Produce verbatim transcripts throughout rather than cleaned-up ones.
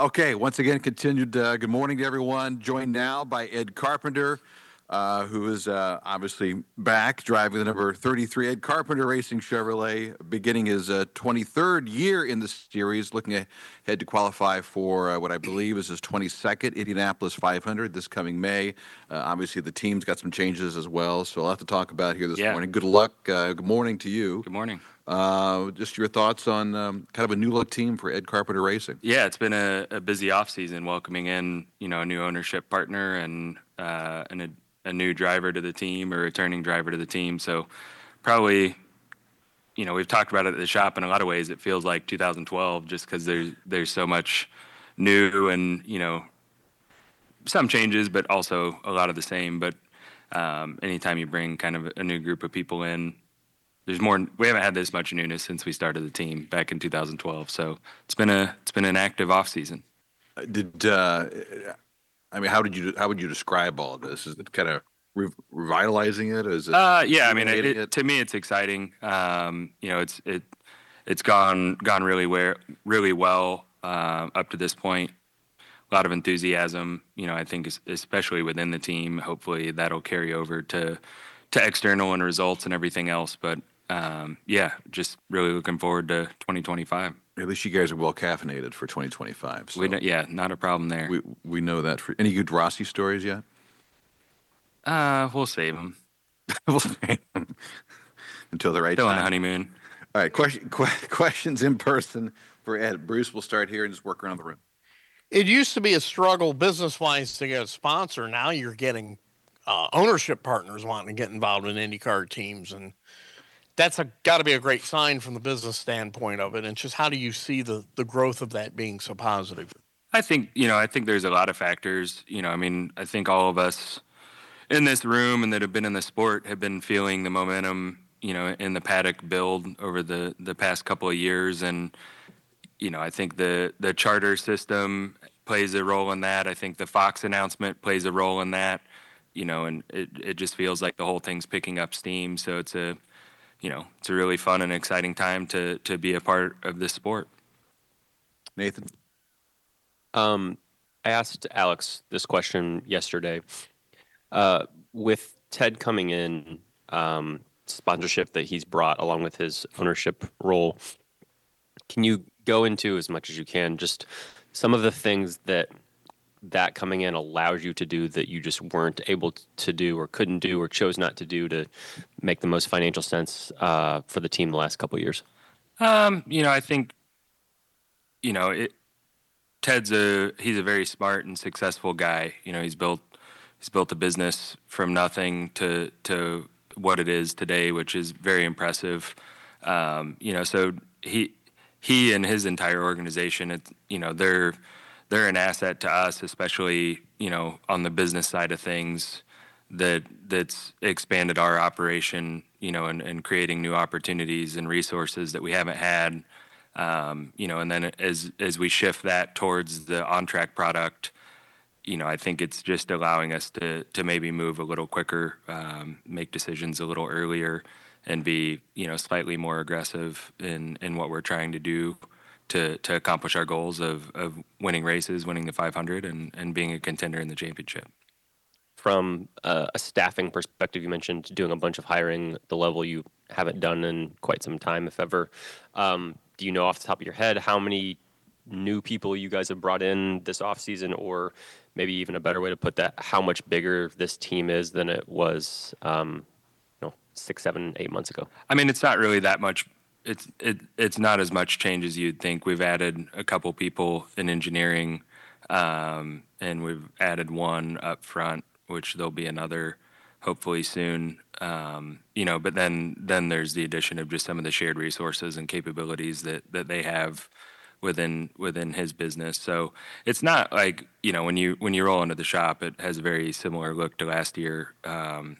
Okay, once again, continued uh, good morning to everyone. Joined now by Ed Carpenter, uh, who is uh, obviously back driving the number thirty-three Ed Carpenter Racing Chevrolet, beginning his uh, twenty-third year in the series, looking ahead to qualify for uh, what I believe is his twenty-second Indianapolis five hundred this coming May. Uh, obviously, the team's got some changes as well, so I'll have to talk about here this Yeah. morning. Good luck. Uh, good morning to you. Good morning. Uh, just your thoughts on um, kind of a new look team for Ed Carpenter Racing. Yeah, it's been a, a busy off season, welcoming in you know a new ownership partner and uh, and a, a new driver to the team or returning driver to the team. So probably, you know, we've talked about it at the shop in a lot of ways. It feels like two thousand twelve just because there's there's so much new and you know some changes, but also a lot of the same. But um, anytime you bring kind of a new group of people in. There's more. We haven't had this much newness since we started the team back in two thousand twelve. So it's been a it's been an active off season. Did uh, I mean how did you how would you describe all of this? Is it kind of re- revitalizing it? Or is it? Uh, yeah, I mean, it, it, it, to me, it's exciting. Um, you know, it's it it's gone gone really where really well uh, up to this point. A lot of enthusiasm. You know, I think especially within the team. Hopefully, that'll carry over to to external and results and everything else. But Um, yeah, just really looking forward to twenty twenty-five. At least you guys are well caffeinated for twenty twenty-five. So We don't, yeah, not a problem there. we we know that. For any good Rossi stories yet? Uh, we'll save them We'll save them until the right Still on time. a honeymoon. All right, question, que- questions in person for Ed. Bruce, we'll start here and just work around the room. It used to be a struggle business-wise to get a sponsor. Now you're getting uh, ownership partners wanting to get involved in IndyCar teams, and that's a got to be a great sign from the business standpoint of it. And just how do you see the the growth of that being so positive? I think, you know, I think there's a lot of factors. You know, I mean, I think all of us in this room and that have been in the sport have been feeling the momentum, you know, in the paddock build over the, the past couple of years. And, you know, I think the, the charter system plays a role in that. I think the Fox announcement plays a role in that, you know, and it, it just feels like the whole thing's picking up steam. So it's a, you know, it's a really fun and exciting time to, to be a part of this sport. Nathan? Um, I asked Alex this question yesterday. Uh, with Ted coming in, um, sponsorship that he's brought along with his ownership role, can you go into, as much as you can, just some of the things that that coming in allows you to do that you just weren't able to do or couldn't do or chose not to do to make the most financial sense uh, for the team the last couple of years? Um, you know, I think, you know, it, Ted's a he's a very smart and successful guy. You know, he's built he's built a business from nothing to to what it is today, which is very impressive. Um, you know, so he he and his entire organization, it, you know, they're they're an asset to us, especially, you know, on the business side of things, that that's expanded our operation, you know, and, and creating new opportunities and resources that we haven't had. Um, you know, and then as as we shift that towards the on-track product, you know, I think it's just allowing us to to maybe move a little quicker, um, make decisions a little earlier, and be, you know, slightly more aggressive in in what we're trying to do to to accomplish our goals of of winning races, winning the five hundred, and and being a contender in the championship. From uh, a staffing perspective, you mentioned doing a bunch of hiring at the level you haven't done in quite some time, if ever. Um, do you know off the top of your head how many new people you guys have brought in this offseason, or maybe even a better way to put that, how much bigger this team is than it was um, you know, six, seven, eight months ago? I mean, it's not really that much. It's it it's not as much change as you'd think. We've added a couple people in engineering, um, and we've added one up front, which there'll be another hopefully soon. Um, you know, but then then there's the addition of just some of the shared resources and capabilities that that they have within within his business. So it's not like, you know, when you when you roll into the shop, it has a very similar look to last year. Um,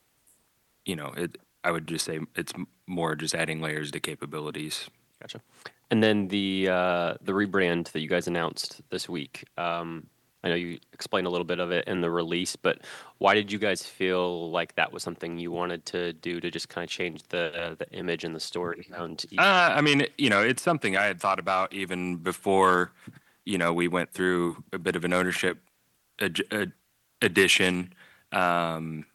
you know, it I would just say it's more just adding layers to capabilities. Gotcha. And then the uh, the rebrand that you guys announced this week. Um, I know you explained a little bit of it in the release, but why did you guys feel like that was something you wanted to do to just kind of change the the image and the story around each? Uh, I mean, you know, it's something I had thought about even before, you know, we went through a bit of an ownership ad- ad- addition, um,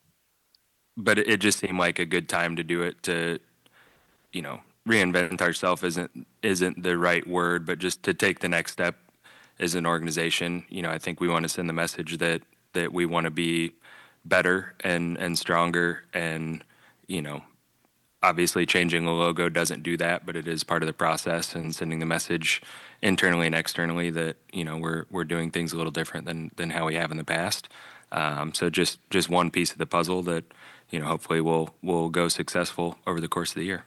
but it, it just seemed like a good time to do it. To you know, reinvent ourselves isn't isn't the right word, but just to take the next step as an organization. You know, I think we want to send the message that that we want to be better and and stronger, and you know, obviously changing the logo doesn't do that, but it is part of the process, and sending the message internally and externally that you know we're we're doing things a little different than than how we have in the past. Um, so just just one piece of the puzzle that you know hopefully will will go successful over the course of the year.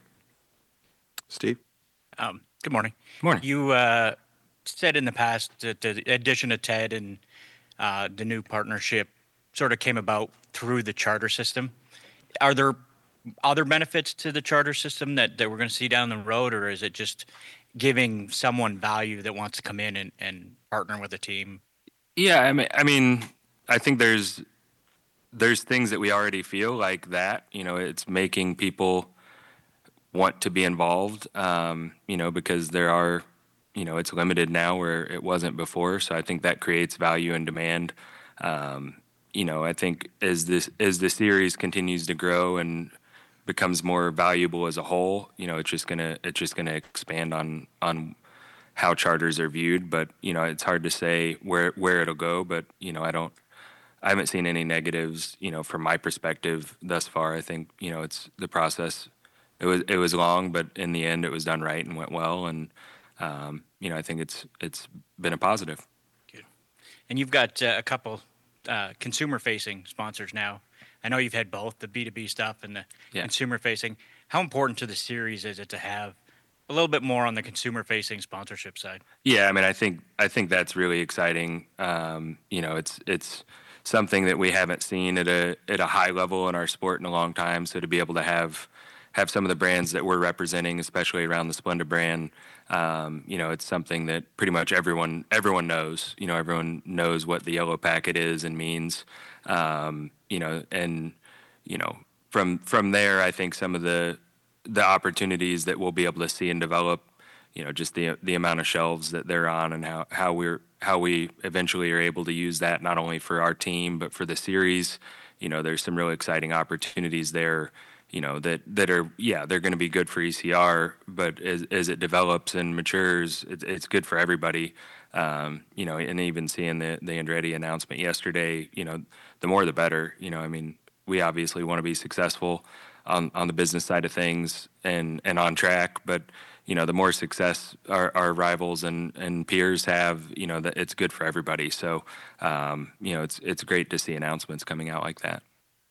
Steve? Um, good morning. Morning. You uh, said in the past that the addition of Ted and uh, the new partnership sort of came about through the charter system. Are there other benefits to the charter system that, that we're going to see down the road, or is it just giving someone value that wants to come in and, and partner with a team? Yeah, I mean, I mean, I think there's there's things that we already feel like that. You know, it's making people want to be involved. Um, you know, because there are, you know, it's limited now where it wasn't before. So I think that creates value and demand. Um, you know, I think as this as the series continues to grow and becomes more valuable as a whole, you know, it's just gonna it's just gonna expand on on how charters are viewed. But you know, it's hard to say where where it'll go. But you know, I don't I haven't seen any negatives. You know, from my perspective thus far. I think you know it's the process. It was it was long, but in the end, it was done right and went well. And um, you know, I think it's it's been a positive. Good. And you've got uh, a couple uh, consumer-facing sponsors now. I know you've had both the B two B stuff and the Yeah. consumer-facing. How important to the series is it to have a little bit more on the consumer-facing sponsorship side? Yeah, I mean, I think I think that's really exciting. Um, you know, it's it's something that we haven't seen at a at a high level in our sport in a long time. So to be able to have have some of the brands that we're representing, especially around the Splenda brand, um, you know, it's something that pretty much everyone everyone knows. You know, everyone knows what the yellow packet is and means. Um, you know, and you know, from from there, I think some of the the opportunities that we'll be able to see and develop, you know, just the the amount of shelves that they're on, and how how we're how we eventually are able to use that not only for our team but for the series. You know, there's some really exciting opportunities there. You know that that are yeah they're going to be good for E C R, but as as it develops and matures, it's it's good for everybody. Um, you know, and even seeing the the Andretti announcement yesterday, you know, the more the better. You know, I mean, we obviously want to be successful on on the business side of things and and on track, but you know, the more success our, our rivals and, and peers have, you know, that it's good for everybody. So, um, you know, it's it's great to see announcements coming out like that.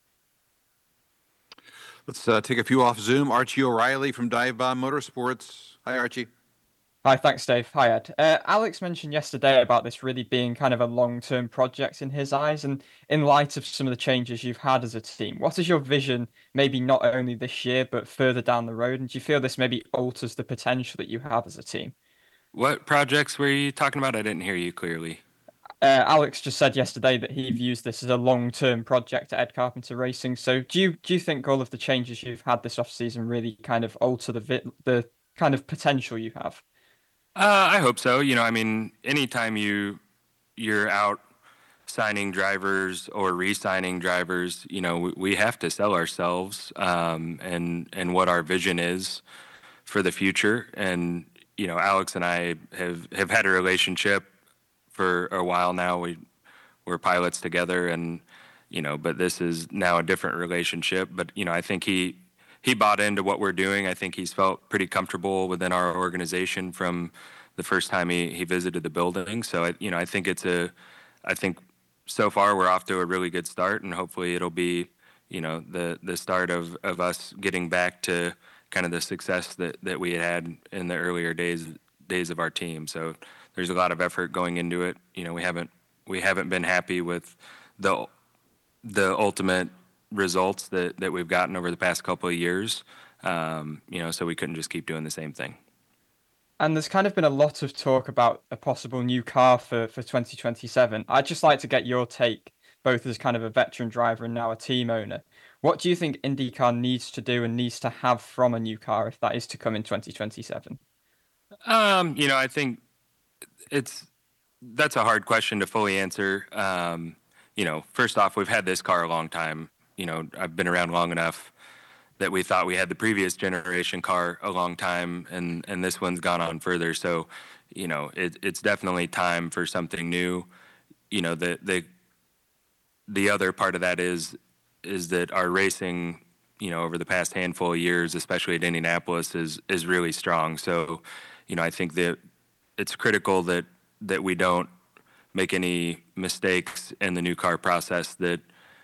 Let's uh, take a few off Zoom. Archie O'Reilly from Dive Bomb Motorsports. Hi, Archie. Hi, thanks, Dave. Hi, Ed. Uh, Alex mentioned yesterday about this really being kind of a long-term project in his eyes, and in light of some of the changes you've had as a team, what is your vision, maybe not only this year, but further down the road? And do you feel this maybe alters the potential that you have as a team? What projects were you talking about? I didn't hear you clearly. Uh, Alex just said yesterday that he views this as a long-term project at Ed Carpenter Racing. So do you do you think all of the changes you've had this off-season really kind of alter the vi- the kind of potential you have? Uh, I hope so. You know, I mean, anytime you you're out signing drivers or re-signing drivers, you know, we, we have to sell ourselves um, and and what our vision is for the future. And you know, Alex and I have have had a relationship for a while now. We we're pilots together, and you know, but this is now a different relationship. But you know, I think he he bought into what we're doing. I think he's felt pretty comfortable within our organization from the first time he, he visited the building. So I, you know, I think it's a, I think so far we're off to a really good start, and hopefully it'll be, you know, the the start of of us getting back to kind of the success that that we had had in the earlier days days of our team. So there's a lot of effort going into it. You know, we haven't we haven't been happy with the the ultimate results that, that we've gotten over the past couple of years, um, you know, so we couldn't just keep doing the same thing. And there's kind of been a lot of talk about a possible new car for, for twenty twenty-seven. I'd just like to get your take, both as kind of a veteran driver and now a team owner. What do you think IndyCar needs to do and needs to have from a new car if that is to come in twenty twenty-seven? Um, you know, I think it's that's a hard question to fully answer. Um, you know, first off, we've had this car a long time. You know, I've been around long enough that we thought we had the previous generation car a long time, and and this one's gone on further. So, you know, it, it's definitely time for something new. You know, the the the other part of that is is that our racing, you know, over the past handful of years, especially at Indianapolis, is is really strong. So, you know, I think that it's critical that that we don't make any mistakes in the new car process that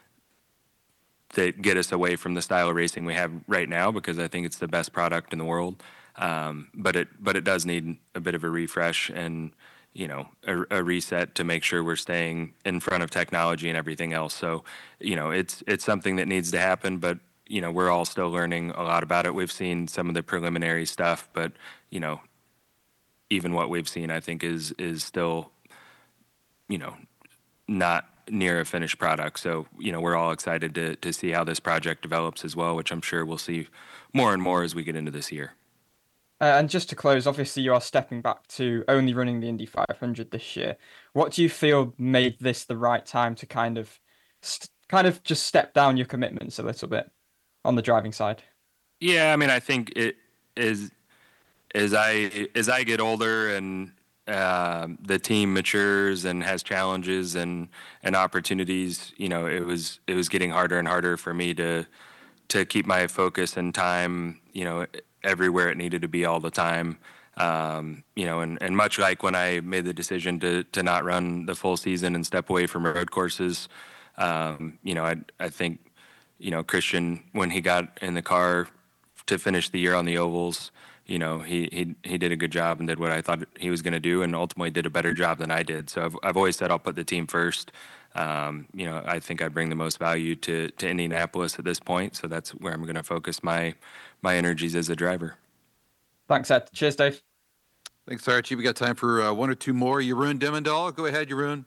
that get us away from the style of racing we have right now, because I think it's the best product in the world. Um, but it but it does need a bit of a refresh and, you know, a, a reset to make sure we're staying in front of technology and everything else. So, you know, it's it's something that needs to happen, but, you know, we're all still learning a lot about it. We've seen some of the preliminary stuff, but, you know, even what we've seen, I think, is is still, you know, not near a finished product. So, you know, we're all excited to to see how this project develops as well, which I'm sure we'll see more and more as we get into this year. Uh, and just to close, obviously you are stepping back to only running the Indy five hundred this year. What do you feel made this the right time to kind of, st- kind of just step down your commitments a little bit on the driving side? Yeah, I mean, I think it is as I as I get older and uh, the team matures and has challenges and and opportunities, you know, it was it was getting harder and harder for me to to keep my focus and time, you know, everywhere it needed to be all the time. Um, you know, and, and much like when I made the decision to to not run the full season and step away from road courses, um, you know, I I think, you know, Christian, when he got in the car to finish the year on the ovals, you know, he he he did a good job and did what I thought he was going to do, and ultimately did a better job than I did. So I've I've always said I'll put the team first. Um, you know, I think I bring the most value to to Indianapolis at this point, so that's where I'm going to focus my my energies as a driver. Thanks, Ed. Cheers, Dave. Thanks, Archie. We got time for uh, one or two more. Jeroen Demmendahl, go ahead, Jeroen.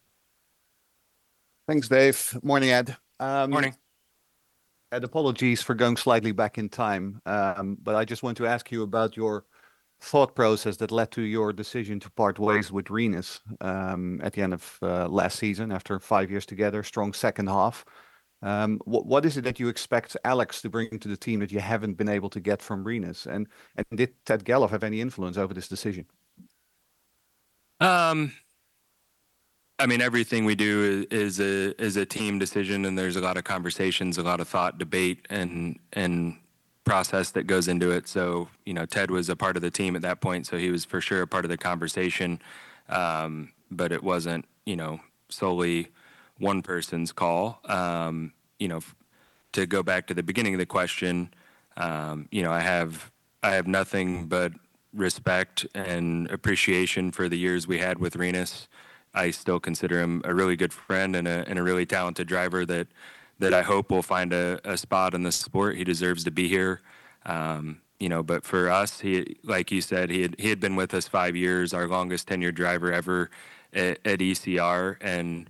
Thanks, Dave. Morning, Ed. Um, Morning. Ed, apologies for going slightly back in time, um, but I just want to ask you about your thought process that led to your decision to part ways with Rinus um, at the end of uh, last season after five years together, strong second half. Um, what, what is it that you expect Alex to bring to the team that you haven't been able to get from Rinus? And, and did Ted Galloff have any influence over this decision? Um, I mean, everything we do is, is a is a team decision, and there's a lot of conversations, a lot of thought, debate, and and process that goes into it. So, you know, Ted was a part of the team at that point, so he was for sure a part of the conversation. Um, but it wasn't, you know, solely one person's call. Um, you know, f- to go back to the beginning of the question, um, you know, I have I have nothing but respect and appreciation for the years we had with Rinus. I still consider him a really good friend and a and a really talented driver that that I hope will find a, a spot in the sport. He deserves to be here. Um, you know, but for us, he, like you said, he had, he had been with us five years, our longest tenured driver ever at, at E C R. And,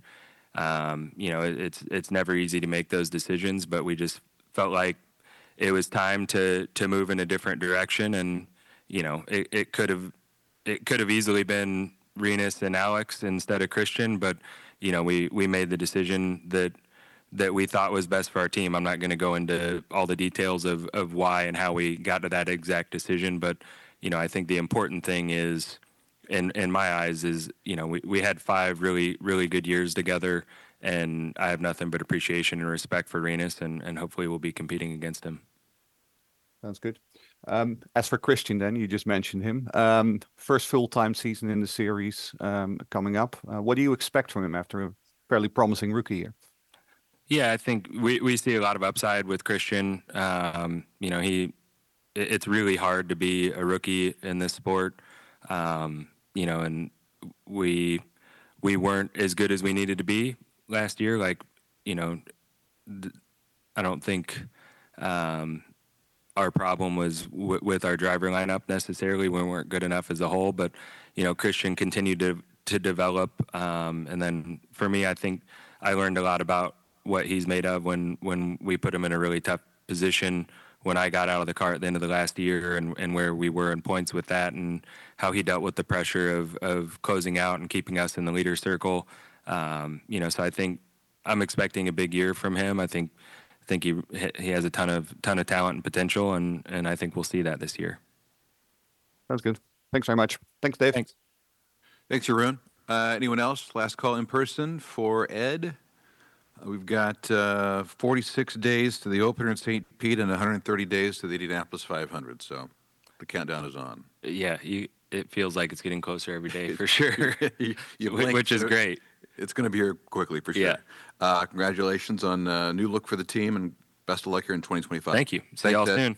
um, you know, it, it's, it's never easy to make those decisions, but we just felt like it was time to, to move in a different direction. And, you know, it, it could have, it could have easily been Rinus and Alex instead of Christian, but, you know, we, we made the decision that, that we thought was best for our team. I'm not going to go into all the details of, of why and how we got to that exact decision, but, you know, I think the important thing is, in in my eyes, is, you know, we, we had five really, really good years together, and I have nothing but appreciation and respect for Rinus, and, and hopefully we'll be competing against him. Sounds good. Um, as for Christian, then, you just mentioned him. Um, first full-time season in the series um, coming up. Uh, what do you expect from him after a fairly promising rookie year? Yeah, I think we, we see a lot of upside with Christian. Um, you know, he it, it's really hard to be a rookie in this sport. Um, you know, and we we weren't as good as we needed to be last year. Like, you know, th- I don't think um, our problem was w- with our driver lineup necessarily. We weren't good enough as a whole, but, you know, Christian continued to to develop. Um, and then for me, I think I learned a lot about what he's made of when when we put him in a really tough position when I got out of the car at the end of the last year, and, and where we were in points with that, and how he dealt with the pressure of of closing out and keeping us in the leader circle. Um, you know, so I think I'm expecting a big year from him. I think I think he he has a ton of ton of talent and potential, and and I think we'll see that this year. Sounds good. Thanks very much. Thanks, Dave. Thanks. Thanks, Jeroen. Uh, anyone else? Last call in person for Ed. Uh, We've got uh, forty-six days to the opener in Saint Pete and one hundred thirty days to the Indianapolis five hundred. So the countdown is on. Yeah, you, it feels like it's getting closer every day for sure, You- you Wh- blink, which is uh, great. It's going to be here quickly for sure. Yeah. Uh, congratulations on uh, new look for the team, and best of luck here in twenty twenty-five. Thank you. See Thanks, y'all Ed. soon.